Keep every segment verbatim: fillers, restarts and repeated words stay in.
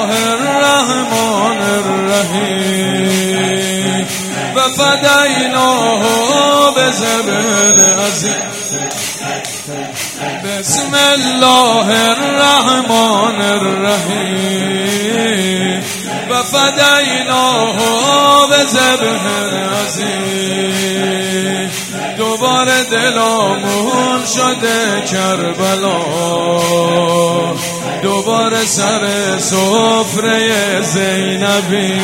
الله الرحمن الرحیم و فدیناه بذبح عظیم. بسم الله الرحمن الرحیم و فدیناه بذبح عظیم. دوباره دلامون شده کربلا، دوباره سر سفره زینبی.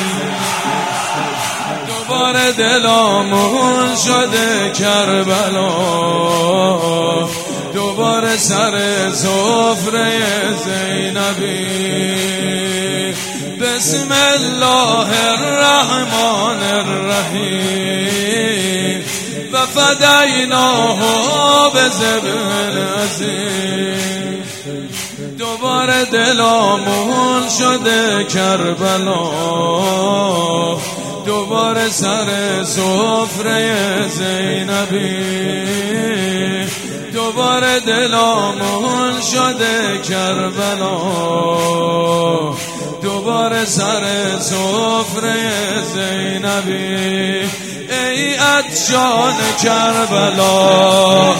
دوباره دلامون شده کربلا، دوباره سر سفره زینبی. بسم الله الرحمن الرحیم و فدیناه بذبح عظیم. دوباره دلامون شده کربلا، دوباره سر سفره زینبی. دوباره دلامون شده کربلا، دوباره سر سفره زینبی. ای عطشان کربلا،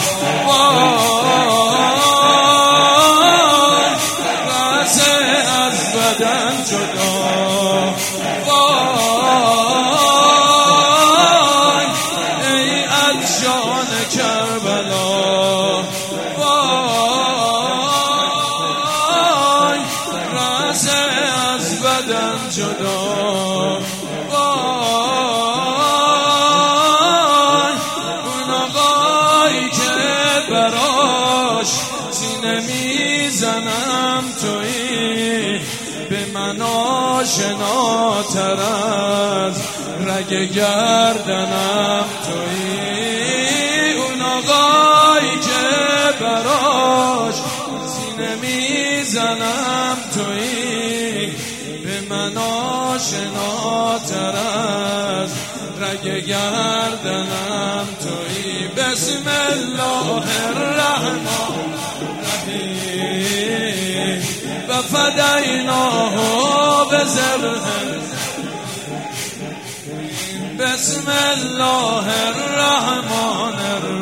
رسه از بدن جدا. وای ای عطشان کربلا، وای رسه از بدن جدا. سینه میزنم تویی، به من آشناتر از رگ گردنم تویی. اون آقایی که براش سینه میزنم تویی، به من آشناتر از رگ گردنم تویی. بسم الله الرحمن الرحیم و فدیناه بذبح. بسم الله الرحمن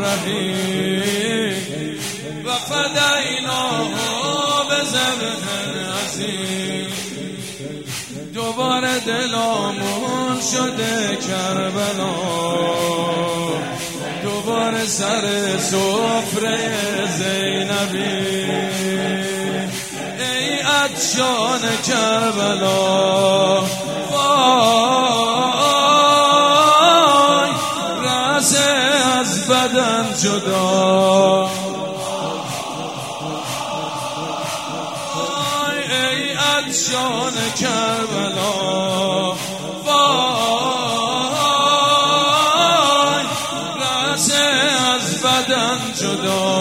الرحیم و فدیناه بذبح عظیم. دوباره دلامون شده کربلا، دوباره سر سفره زینبی. ای عطشان کربلا، وای رسه از بدن جدا. وای ای عطشان کربلا، وای رسه از بدن جدا.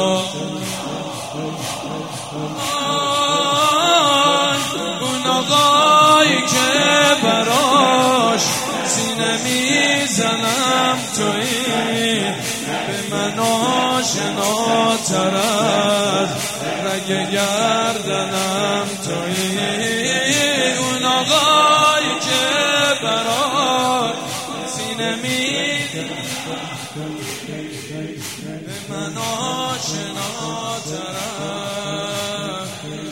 اون آقایی که براش سینه میزنم تویی، به من آشناتر از رگ گردنم تویی. اون آقایی که براش سینه میزنم به من آشناتر از.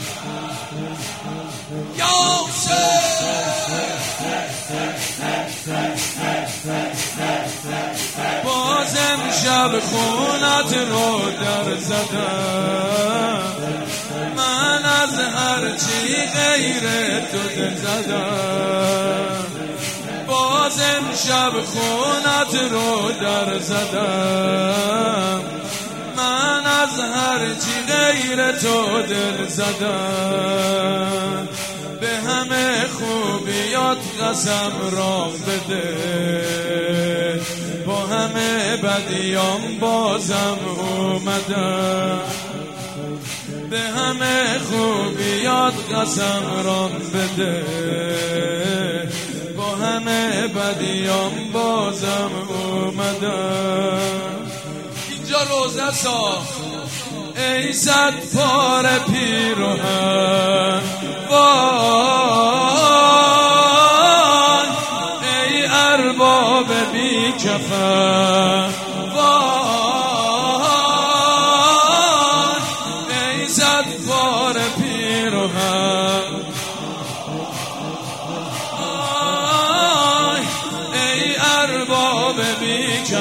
باز امشب خونت رو در زدم، من از هرچی غیر تو دل زدم. باز امشب خونت رو در زدم، من از هرچی غیر تو دل زدم. به همه خوبیات قسم رام بده، با همه بدیام بازم اومدم. به همه خوبیات قسم رام بده، با همه بدیام بازم اومدم. اینجا روزه ساخت ای صد پاره پیروهن، وای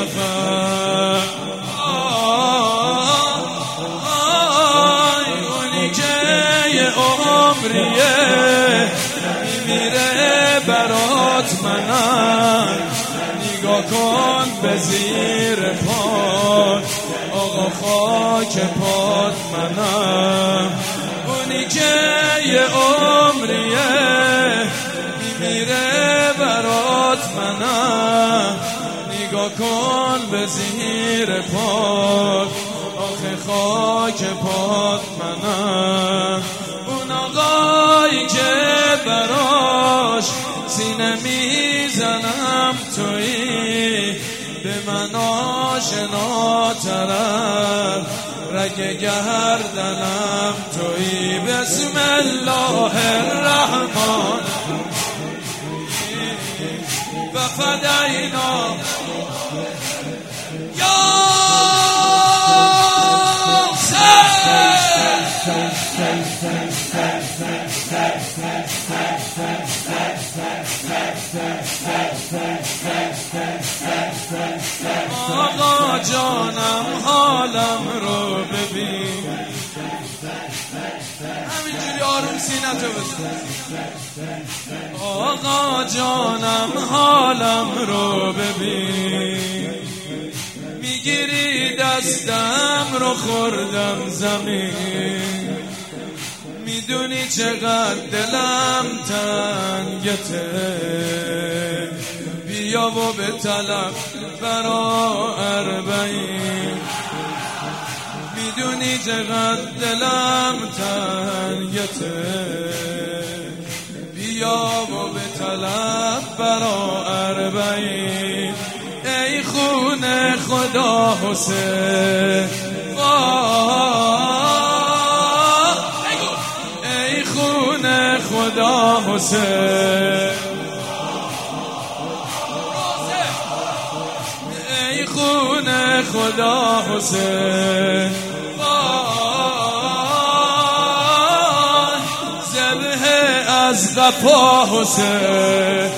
سفر. آی اونی که یه عمریه میمیره برات منم، نگاه کن به زیر پات آقا خاک پات منم. اونی که یه عمریه میمیره برات منم، نگاه کن به زیر پات آخه خاک پات منم. اون آقایی که براش سینه میزنم تویی، به من آشناترم رگ گردنم تویی. بسم الله الرحمن و فدینا یا آقا جانم حالم رو ببین، همینجوری آروم سینتو بزن. آقا جانم حالم رو ببین، میگیری دستم رو خوردم زمین، میدونی چقدر دلم تنگته، بیا و به طلب برا اربعین، میدونی چقدر دلم تنگته، بیا و به طلب برا اربعین. ای خونه خدا حسین، ای خونه خدا حسین، ای خونه خدا حسین، ذبح از قفا حسین.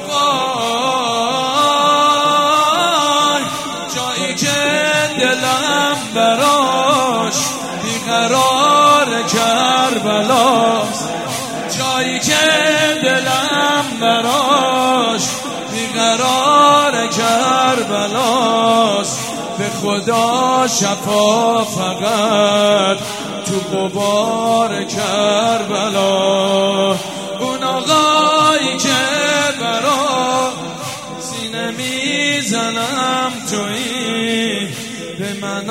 جایی که دلم براش بیقرار کربلاست، جایی که دلم براش بیقرار کربلاست، به خدا شفا فقط تو غبار کربلا. اون آقایی که برا سینه میزنم تویی، به من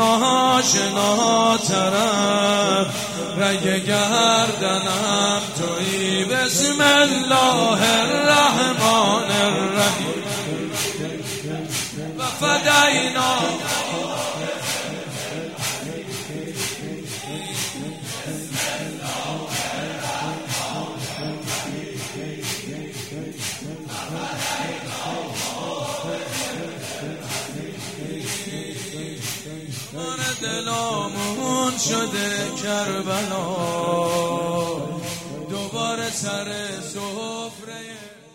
آشناترم رگ گردنم تویی. بسم الله الرحمن الرحیم و فدینا من دلامون شده کربلا، دوباره سر سفره